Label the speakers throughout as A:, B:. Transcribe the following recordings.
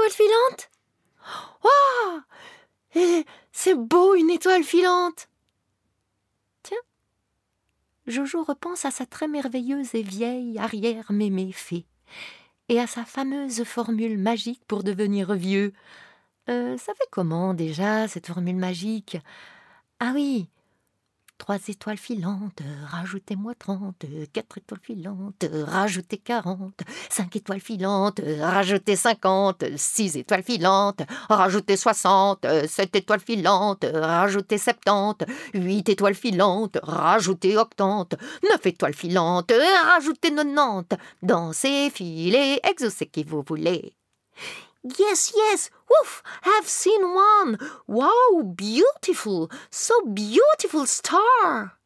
A: étoile filante? Oh! Et c'est beau, une étoile filante! Tiens, Jojo repense à sa très merveilleuse et vieille arrière-mémé fée, et à sa fameuse formule magique pour devenir vieux. Ça fait comment déjà, cette formule magique? Ah oui, 3 étoiles filantes, rajoutez-moi 30, 4 étoiles filantes, rajoutez 40, 5 étoiles filantes, rajoutez 50, 6 étoiles filantes, rajoutez 60, 7 étoiles filantes, rajoutez 70, 8 étoiles filantes, rajoutez 80, 9 étoiles filantes, rajoutez 90, dansez, filez, exaucez qui vous voulez. Yes, yes, woof, I've seen one. Wow, beautiful, so beautiful star.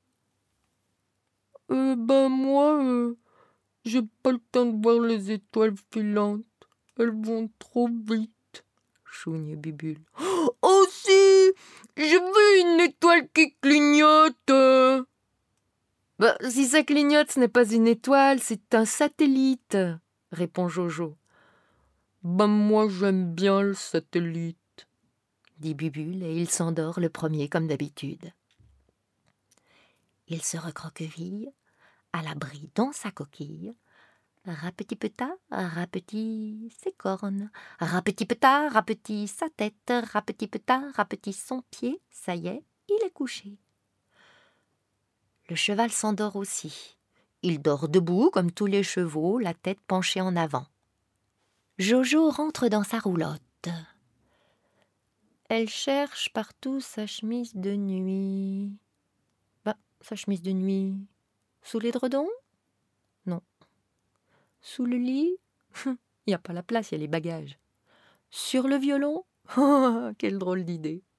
B: Moi, j'ai pas le temps de voir les étoiles filantes. Elles vont trop vite, chougne Bibule. Oh si, j'ai vu une étoile qui clignote.
A: Bah, si ça clignote, ce n'est pas une étoile, c'est un satellite, répond Jojo.
B: Moi j'aime bien le satellite,
A: dit Bubule, et il s'endort le premier comme d'habitude. Il se recroqueville, à l'abri dans sa coquille. Rapetit-peta, rapetit ses cornes, rapetit-peta, rapetit sa tête, rapetit-peta, rapetit son pied, ça y est, il est couché. Le cheval s'endort aussi. Il dort debout comme tous les chevaux, la tête penchée en avant. Jojo rentre dans sa roulotte. Elle cherche partout sa chemise de nuit. Sa chemise de nuit, sous l'édredon? Non. Sous le lit? Il n'y a pas la place, il y a les bagages. Sur le violon? Oh, quelle drôle d'idée!